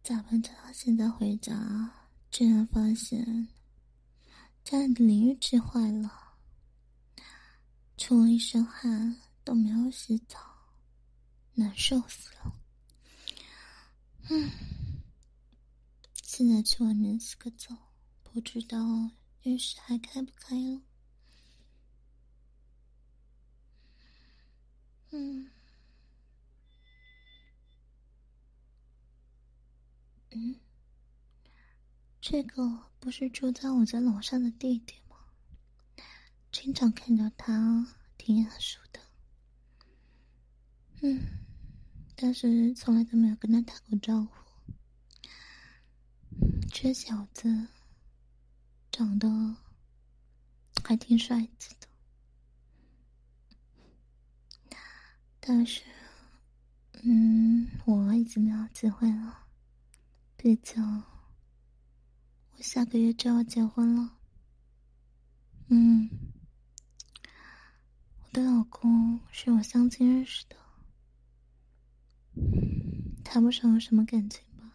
咋办？他现在回家，居然发现家里的淋浴器坏了，出了一身汗都没有洗澡，难受死了。现在去外面洗个澡，不知道浴室还开不开了。这个不是住在我家楼上的弟弟吗？经常看到他，挺眼熟的。但是从来都没有跟他打过招呼。这小子长得还挺帅气的，但是我已经没有机会了，毕竟我下个月就要结婚了。我的老公是我相亲认识的，谈不上有什么感情吧。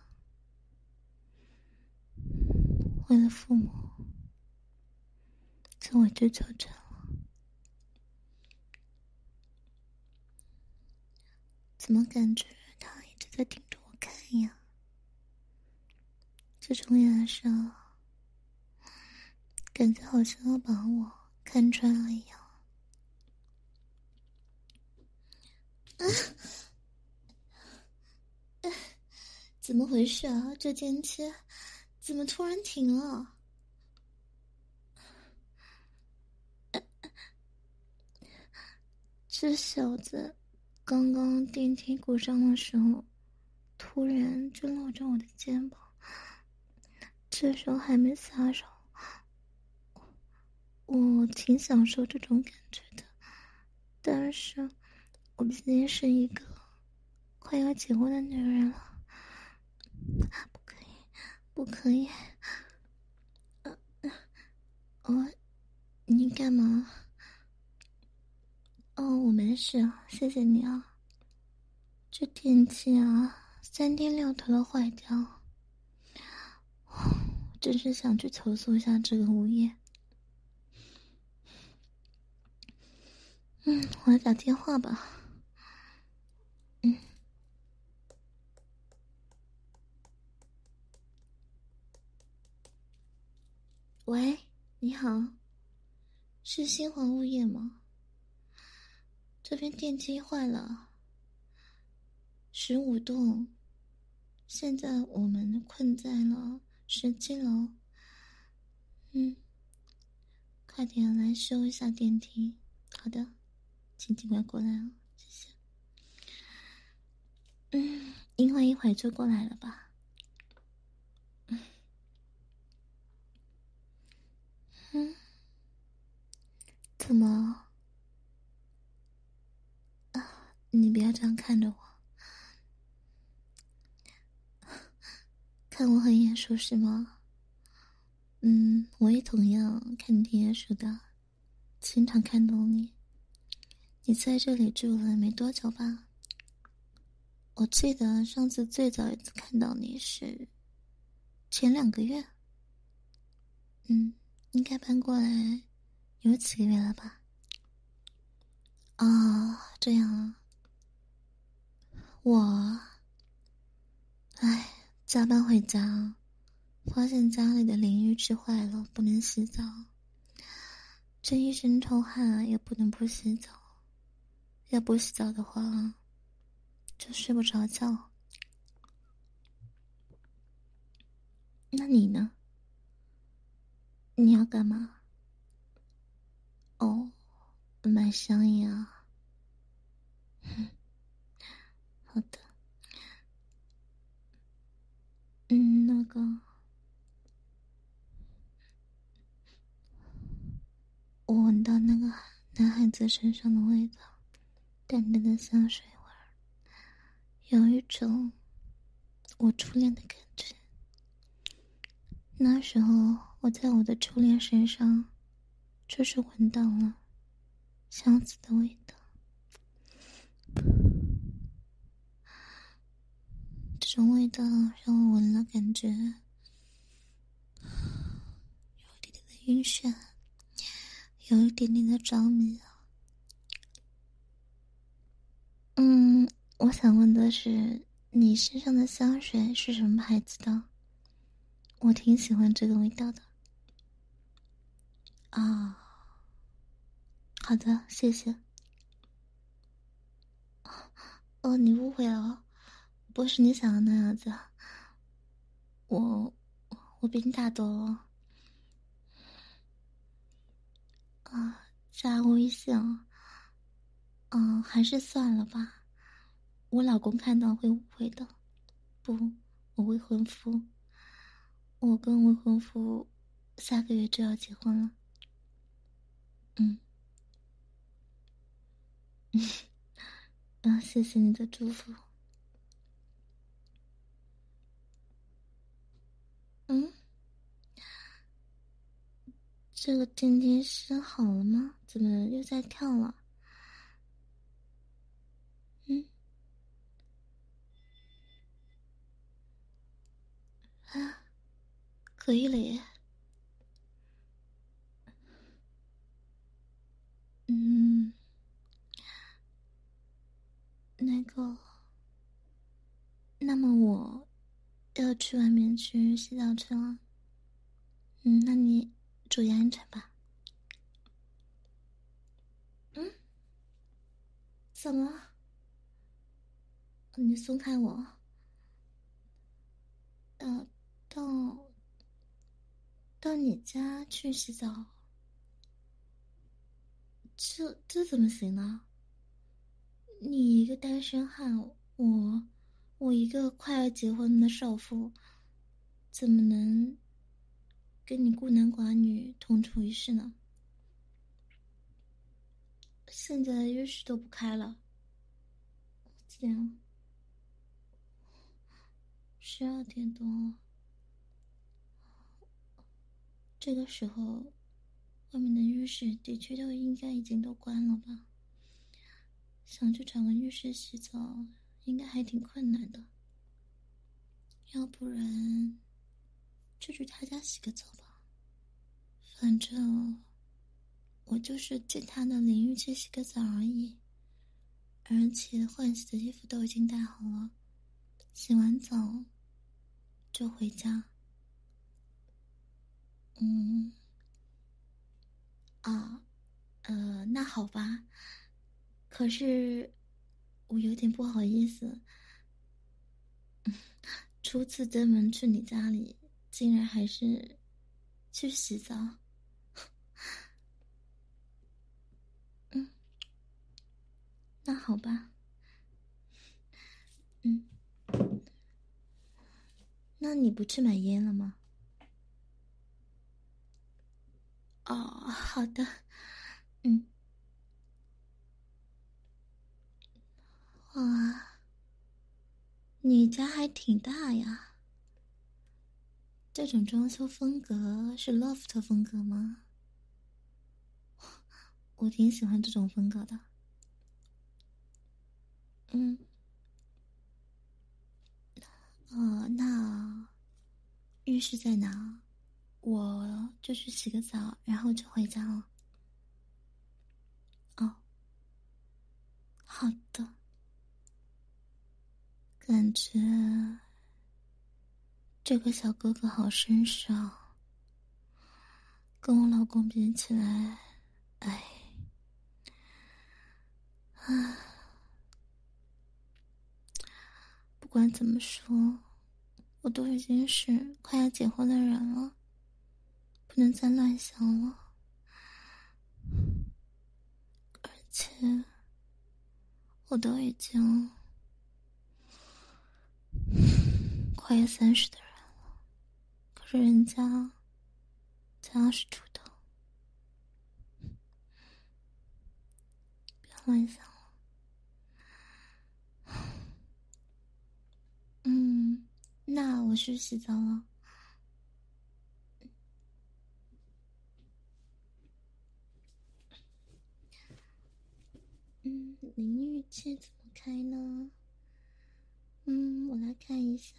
为了父母，就委曲求全了。怎么感觉他一直在盯着我看呀？这种眼神，感觉好像要把我看穿了一样。怎么回事啊？这间期怎么突然停了？这小子刚刚电梯鼓上的时候，突然就搂着我的肩膀，这时候还没撒手。我挺享受这种感觉的，但是我毕竟是一个快要结婚的女人了，不可以，不可以。你干嘛？我没事，谢谢你啊。这电器啊，3天6头的坏掉，真是想去投诉一下这个物业。我来打电话吧。喂，你好，是新华物业吗？这边电梯坏了，15栋，现在我们困在了17楼。快点来修一下电梯。好的，请尽快过来哦，谢谢。因为一会儿就过来了吧。怎么？你不要这样看着我，看我很眼熟是吗？我也同样看你挺眼熟的，经常看懂你。你在这里住了没多久吧？我记得上次最早一次看到你是前2个月。应该搬过来有几个月了吧？这样啊。我加班回家，发现家里的淋浴器坏了，不能洗澡，这一身臭汗也不能不洗澡，要不洗澡的话就睡不着觉。那你呢？你要干嘛？买香烟啊。好的。那个我闻到那个男孩子身上的味道，淡淡的香水味儿，有一种我初恋的感觉。那时候我在我的初恋身上就是闻到了相似的味道。这种味道让我闻了感觉有一点点的晕眩，有一点点的着迷。我想问的是，你身上的香水是什么牌子的？我挺喜欢这个味道的。啊，好的，谢谢。哦，你误会了，不是你想的那样子。我我比你大多了。啊，加微信啊。还是算了吧，我老公看到会误会的。不，我未婚夫，我跟未婚夫下个月就要结婚了。嗯谢谢你的祝福。嗯，这个电梯是好了吗？怎么又在跳了？嗯，啊，可以了耶。嗯，那个，那么我要去外面去洗澡去了。那你注意安全吧。嗯，怎么了？你松开我。到到到你家去洗澡，这怎么行呢？你一个单身汉，我一个快要结婚的少妇，怎么能跟你孤男寡女同处一室呢？现在浴室都不开了，几点了？12点多了。这个时候，外面的浴室的确都应该已经都关了吧？想去找个浴室洗澡，应该还挺困难的。要不然就去他家洗个澡吧。反正我就是借他的淋浴去洗个澡而已，而且换洗的衣服都已经带好了，洗完澡就回家。嗯，啊，那好吧。可是我有点不好意思，初次登门去你家里，竟然还是去洗澡。嗯，那好吧。嗯，那你不去买烟了吗？哦，好的。嗯，哇，你家还挺大呀。这种装修风格是 loft 风格吗？我挺喜欢这种风格的。嗯，那浴室在哪？我就去洗个澡，然后就回家了。哦，好的。感觉这个小哥哥好绅士啊，跟我老公比起来，哎，不管怎么说，我都已经是快要结婚的人了，不能再乱想了。而且我都已经快要30的人了，可是人家才20出头，别乱想了。那我去洗澡了。淋浴器怎么开呢？我来看一一下。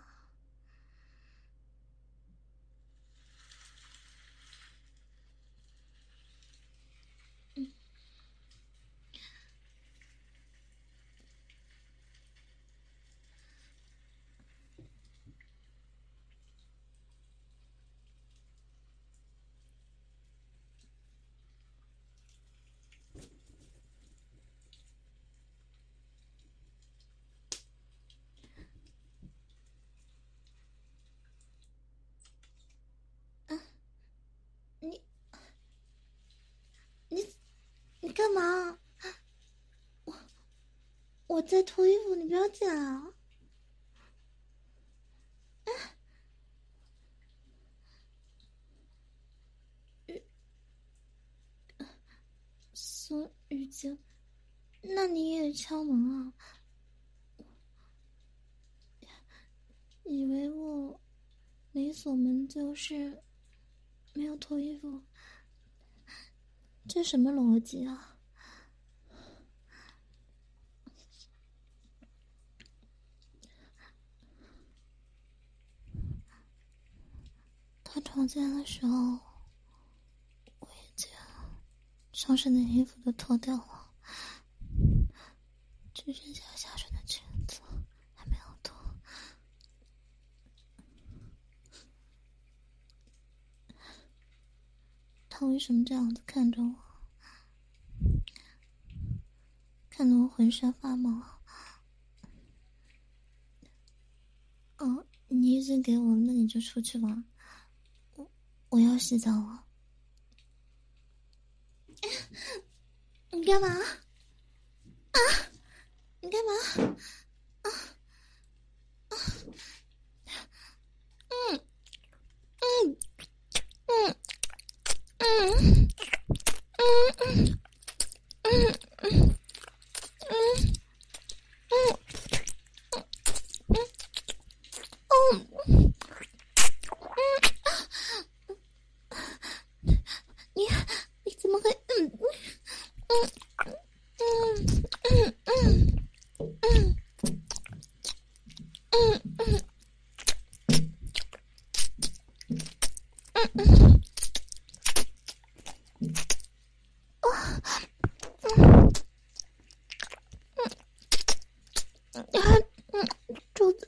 你干嘛？我在脱衣服，你不要剪啊！宋雨晴，那你也敲门啊？以为我没锁门就是没有脱衣服，这什么逻辑啊？他闯进来的时候，我已经上身的衣服都脱掉了，只剩下下身的裙子还没有脱。他为什么这样子看着我？看得我浑身发毛。哦，你已经给我，那你就出去吧。我要洗澡了。你干嘛？啊！你干嘛？啊！啊！嗯嗯嗯嗯嗯嗯嗯嗯。你怎么会？柱子。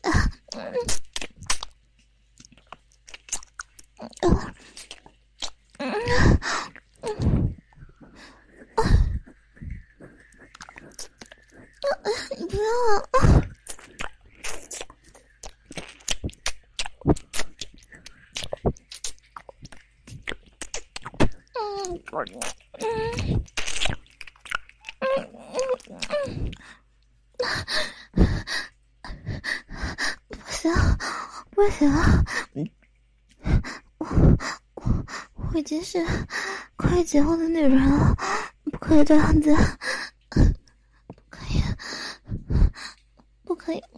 你不要啊！不行，不行，我已经是快结婚的女人了，不可以这样子，不可以，不可以，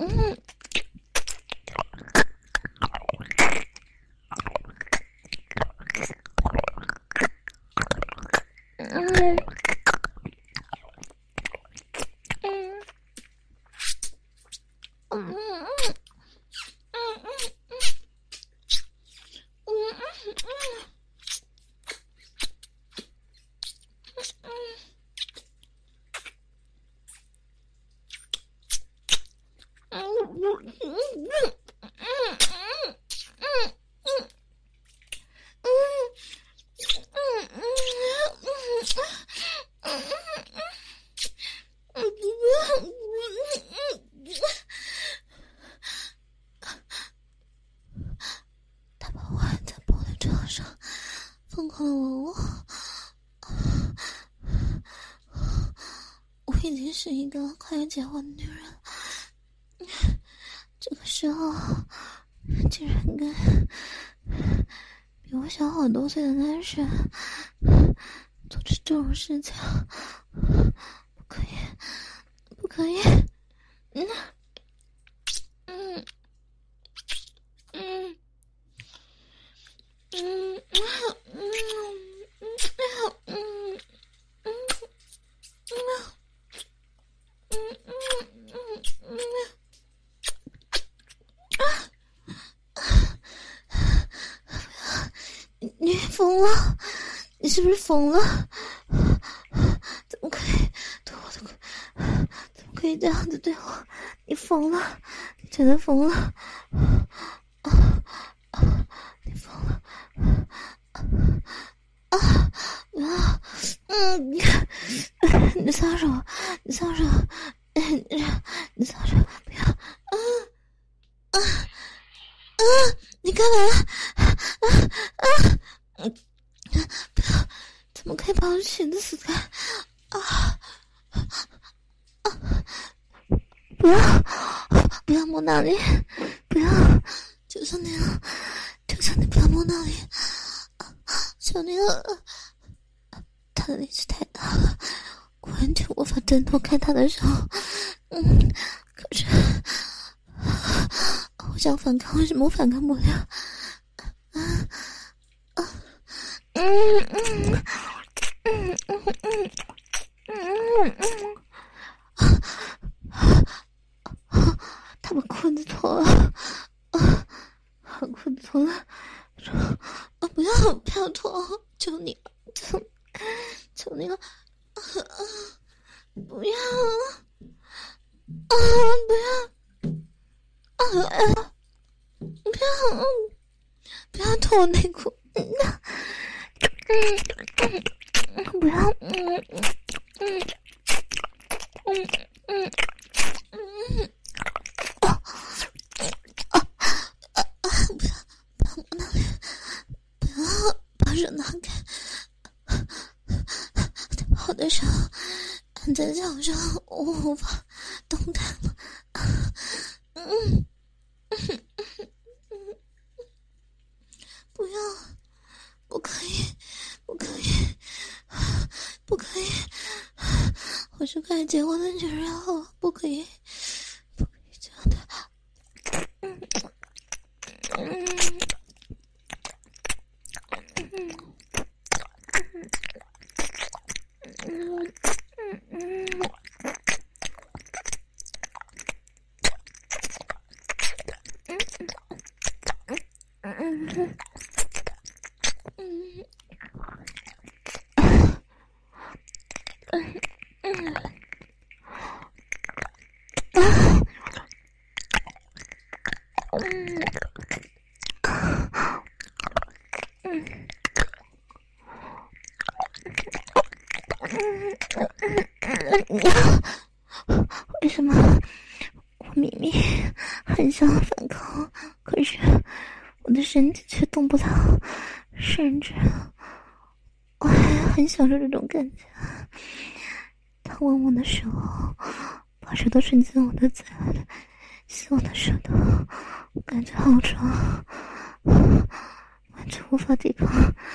他把我按在玻璃窗上，疯狂地吻我。我已经是一个快要结婚的女人，这个时候竟然跟比我小好多岁的男生做出这种事情，不可以，不可以， 疯了？你是不是疯了？怎么可以对我的？怎么可以这样子对我？你疯了？你真的疯了？你疯了？你撒手！你撒手！你撒手！不要！你干嘛？不要！怎么可以把我裙子撕开？不要摸那里！不要！求求你了！求求你不要摸那里！求你了！他的力气太大了，我完全无法挣脱开他的手。可是我想反抗，为什么我反抗不了？他把裤子脱了，把裤子脱了，不要脱，求你了，求你了，不要，不要脱我内裤，不要，把手拿开，我的手按在脚上，我无法动弹了。不要，不可以，我是快结婚的女人了，不可以这样的。为什么我明明很想反抗，可是我的身体却动不了，甚至我还很享受这种感觉。他吻我的手，把舌头伸进我的嘴里，吸我的舌头，我感觉好爽，完全无法抵抗。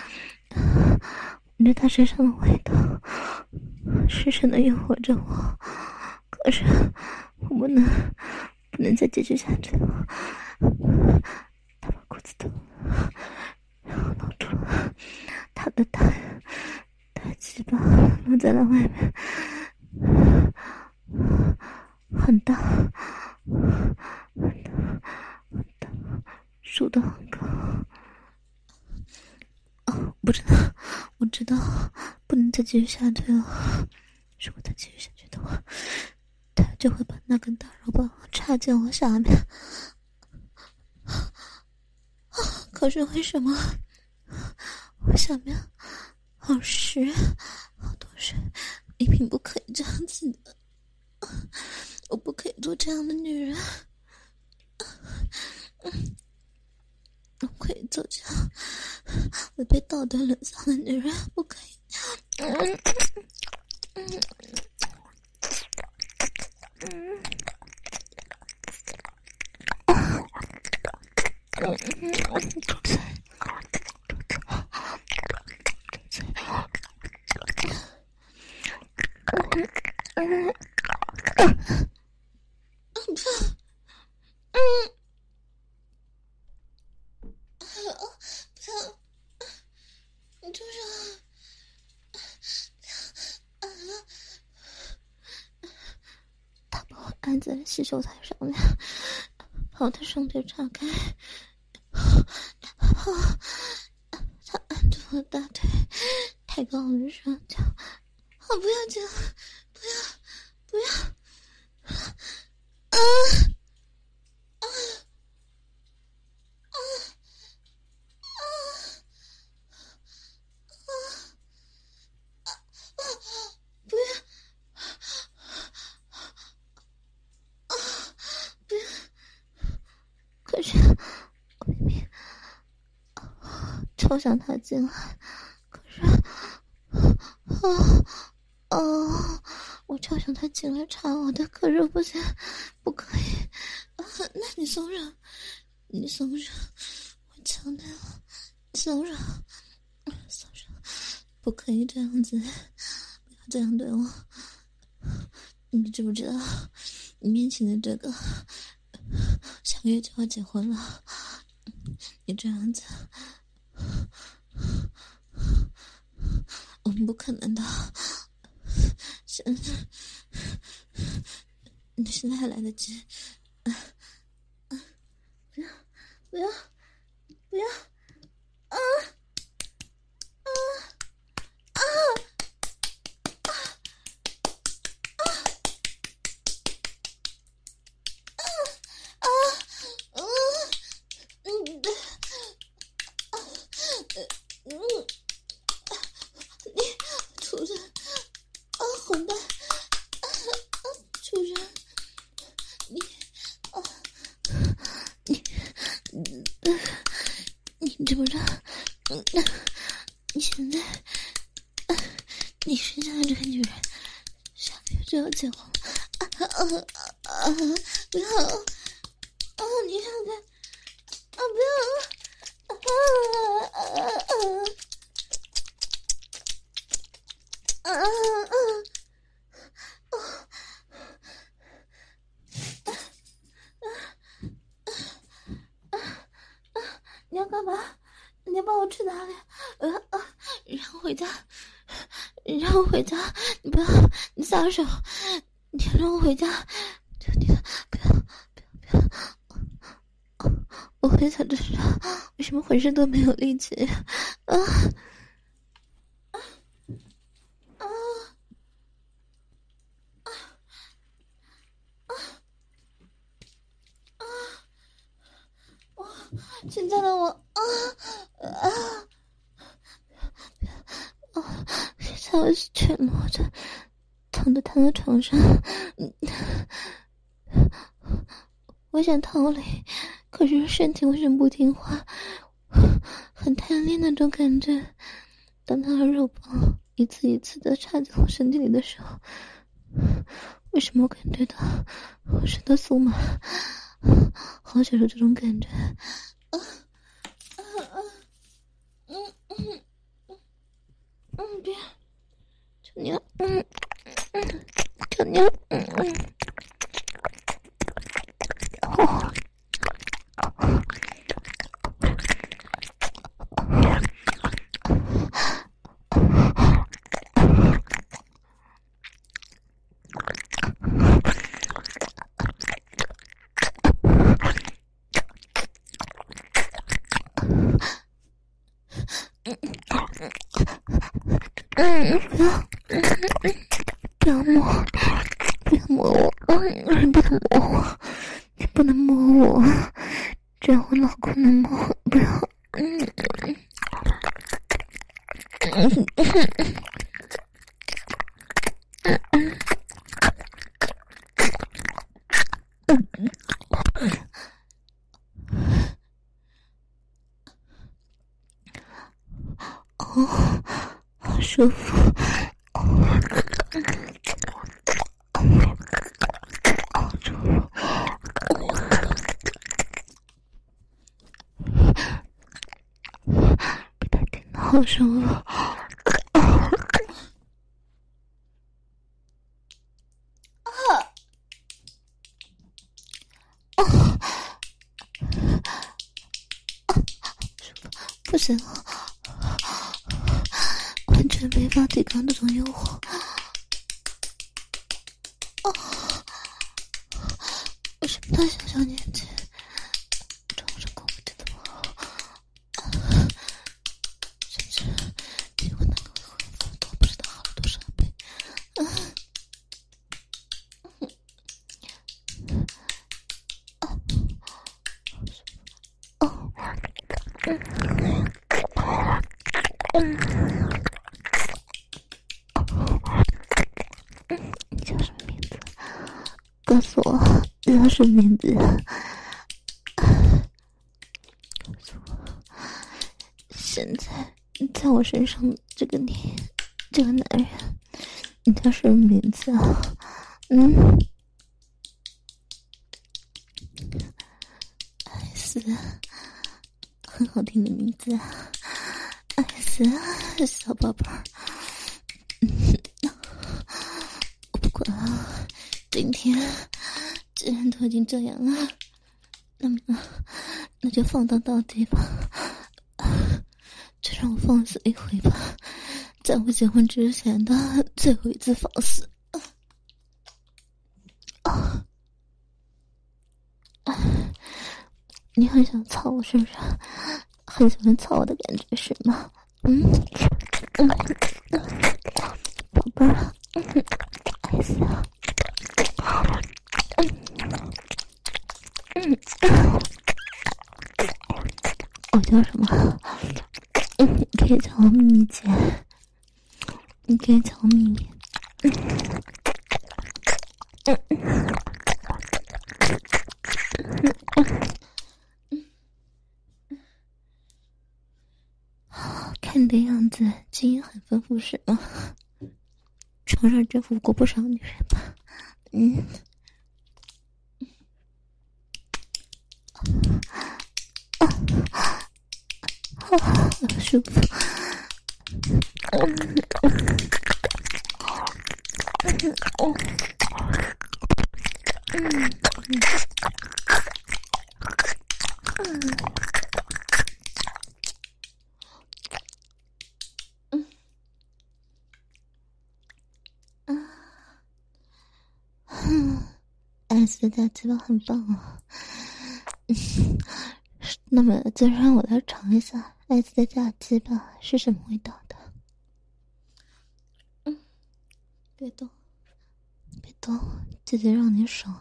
闻着他身上的味道，深深地诱惑着我，可是我不能再继续下去了。他把裤子脱了，然后露出了他的大鸡巴露在了外面，很大，竖得很高。我知道不能再继续下去了，如果再继续下去的话，他就会把那根大肉棒插进我下面。可是为什么我下面好湿，好多水？明明不可以这样子的，我不可以做这样的女人，不可以做这样违背道德沦丧的女人，不可以。按在洗手台上面，把我的双腿岔开，他按住我大腿太高了，上脚，我不要紧了，不要，啊！不要！不要！可是我明明超想他进来，可是我超想他进来插我的，可是不行，不可以那你松手，你松手，我求你了，松手，松手，不可以这样子，不要这样对我。你知不知道你面前的这个下个月就要结婚了，你这样子我们不可能的，你现在还来得及，不要啊！你畜生混蛋畜生，你知不知道你现在你身上的这个女人下个月就要结婚了，不要你让开不要你要干嘛？你要把我去哪里？让我回家，让我回家！你不要，你撒手！你让我回家！求你了，不要！我很想知道为什么浑身都没有力气现在的我现在我是全裸着躺在床上，我想逃离，可是身体为什么不听话？很贪恋那种感觉，当他的肉棒一次一次的插进我身体里的时候，为什么我感觉到我身的酥麻，好享受这种感觉别求你了求你了不要摸我，你不能摸我，只要我老公能摸我，不要好舒服被他听到好舒服不行了，完全没法抵抗这种诱惑为什么他小年纪床上功夫真的不好甚至你叫什么名字？告诉我，你叫什么名字？告诉我，现在在我身上这个男人，你叫什么名字啊？S，很好听的名字啊。S，小宝贝儿。我不管了，今天既然都已经这样了，那就放荡到底吧。就让我放肆一回吧，在我结婚之前的最后一次放肆。你很想操我是不是？很喜欢操我的感觉是吗？宝贝儿，爱死了。我叫什么？你可以叫我秘密姐，你可以叫我秘密。看你的样子，经验很丰富是吗？床上征服过不少女人吧？好舒服。S 的大鸡巴很棒啊！那么就让我来尝一下 S 的大鸡巴是什么味道的。别动，别动，姐姐让你爽。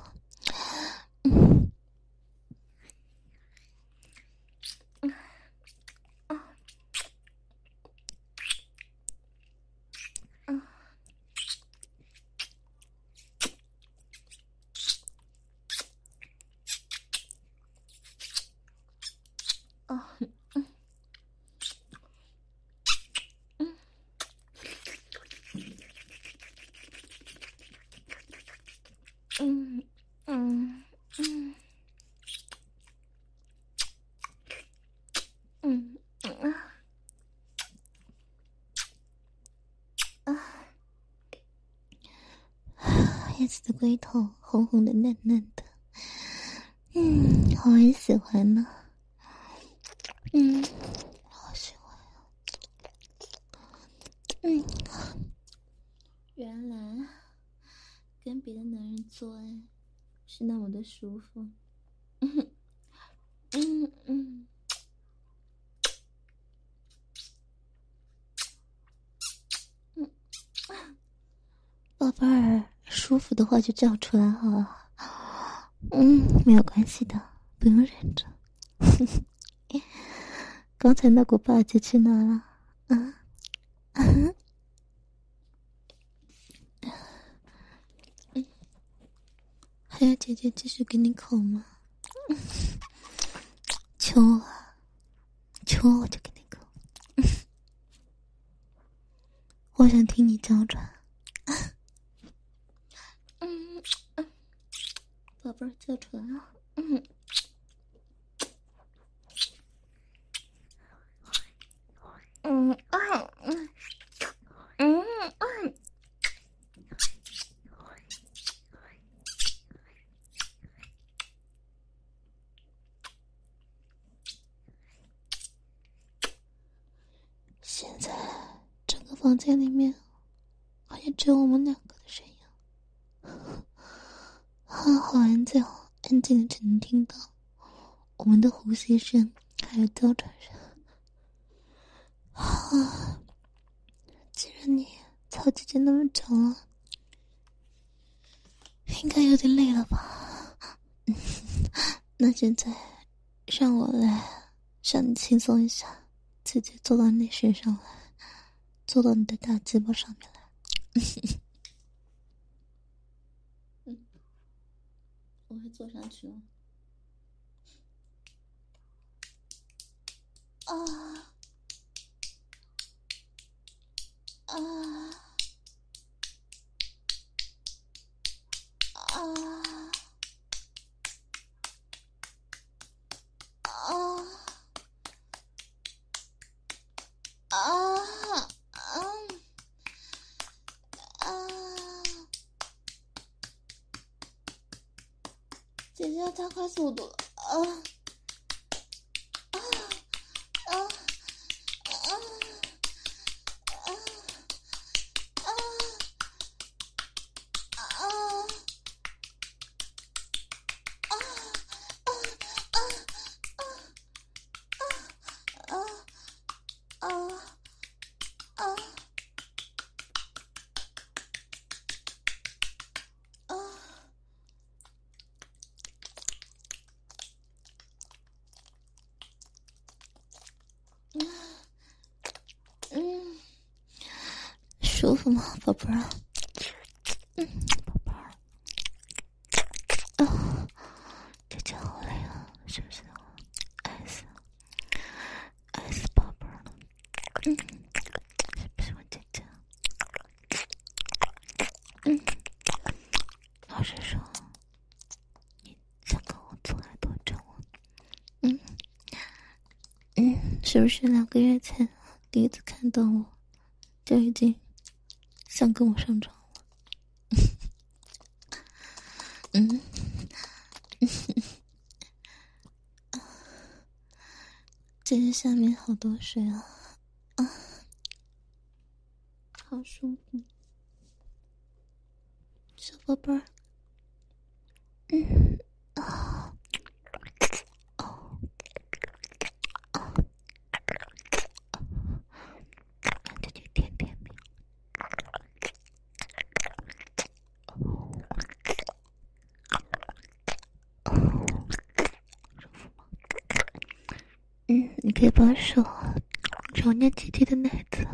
叶子的龟头红红的嫩嫩的，好喜欢呢。好喜欢啊。原来跟别的男人做爱是那么的舒服。宝贝儿，舒服的话就叫出来好了。没有关系的，不用忍着。刚才那股霸气去哪了？还要姐姐继续给你口吗？求我，求我就给你口。我想听你叫喘。宝贝儿叫喘了。现在整个房间里面好像只有我们两个的声音，好安静，安静的只能听到我们的呼吸声还有叫喘声。既然你操姐姐那么久了，应该有点累了吧？那现在让我来让你轻松一下，直接坐到你身上来，坐到你的大鸡巴上面来。我会坐上去吗？啊啊啊啊啊姐姐要加快速度了舒服吗，宝贝儿？宝贝儿，姐姐好累啊，是不是？爱死宝贝儿了，是不是我姐姐？老实说，你想跟我做爱多久啊？是不是2个月前第一次看到我，就已经想跟我上床了？姐姐下面好多水啊，好舒服，小宝贝儿，让姐姐舔舔你。你可以把手揉捏姐姐的奶子。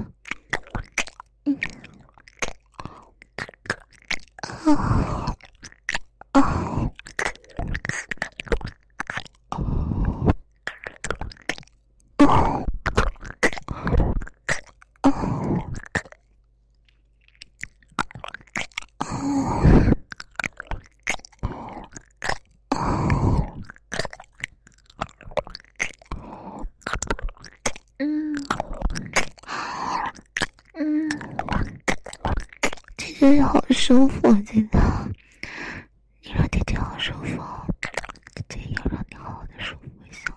姐姐好舒服，姐姐，你让姐姐好舒服，姐姐也要让你好好的舒服一下。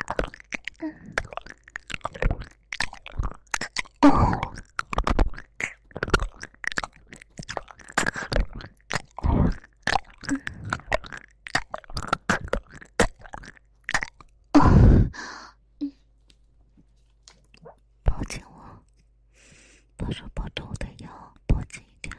抱紧我，把手抱着我的腰，抱紧一点。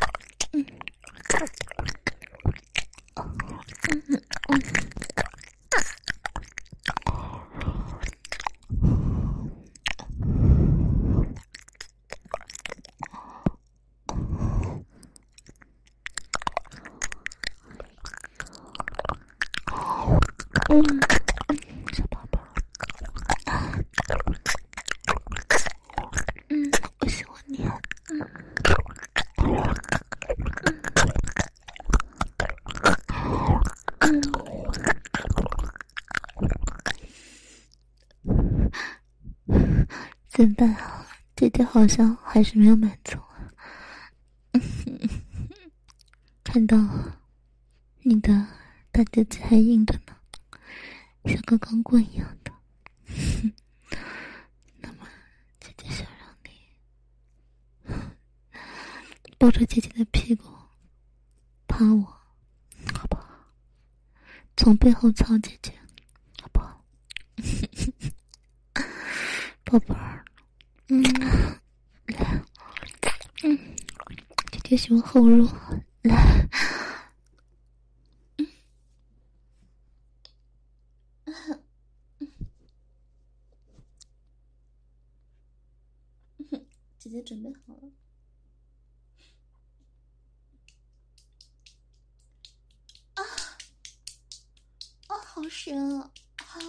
小宝宝，我喜欢你。怎么办啊？姐姐好像还是没有满足啊。看到你的大姐姐还硬着呢，像个钢棍一样的。那么姐姐想让你抱着姐姐的屁股趴我，好不好？从背后操姐姐，好不好？宝贝儿，来，姐姐喜欢后入，来， 姐姐准备好了。啊啊，好深啊！好。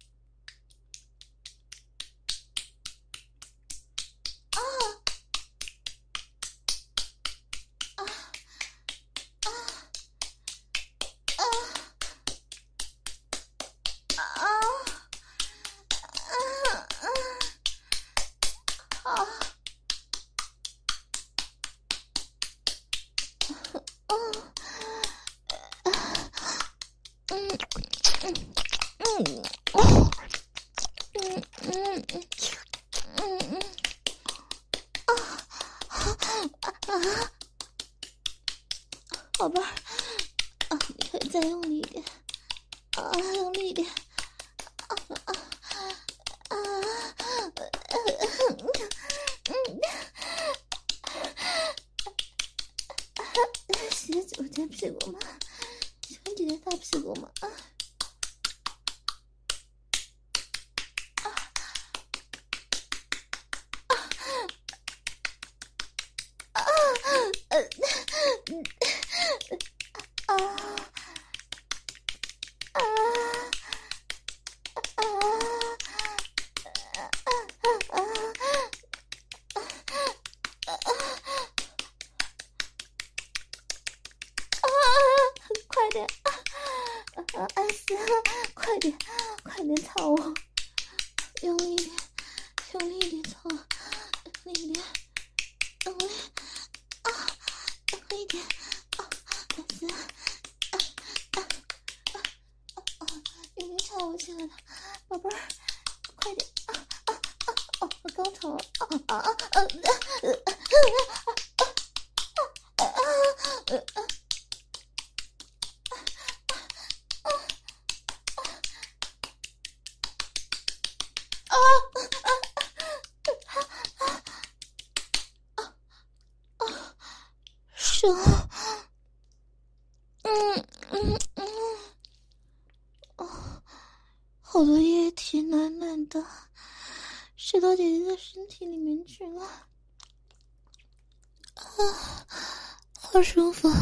宝贝儿，你可以再用力一点，用力一点，洗姐姐屁股吗？喜欢姐姐大屁股吗？快点，安心，快点操我，用力一点，用力一点操，用力一点，用力，用力一点，安心，用力操我，亲爱的宝贝儿，快点，我高潮了，手，好多液体暖暖的，射到姐姐的身体里面去了，好舒服，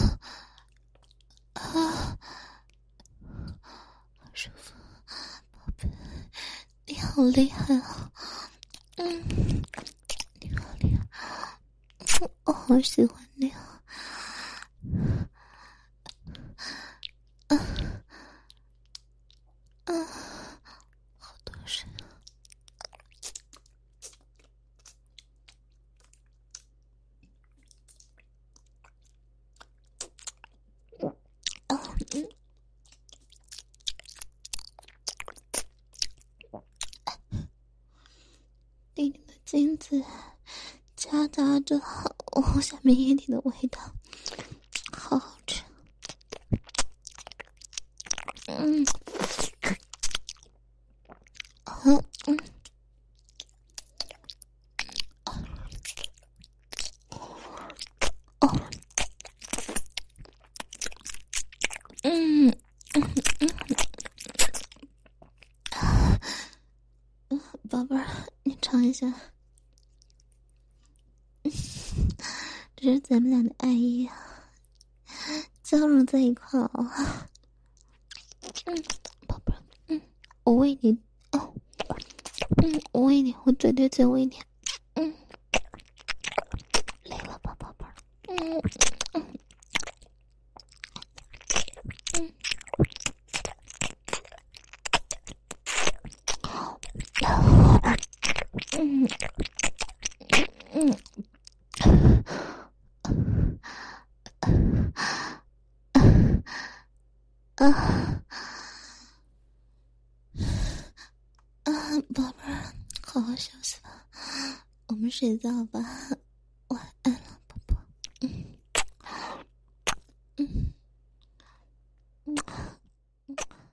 好舒服，宝贝，你好厉害啊！你好厉害，我好喜欢你啊！好多水啊！弟弟的精子夹杂着我下面液体的味道，好好吃。宝贝儿，你尝一下，这是咱们俩的爱意啊，交融在一块啊。宝贝儿，我喂你，我喂你，我嘴对嘴喂你，累了吧，宝贝儿？宝贝儿，好好休息吧，我们睡觉吧。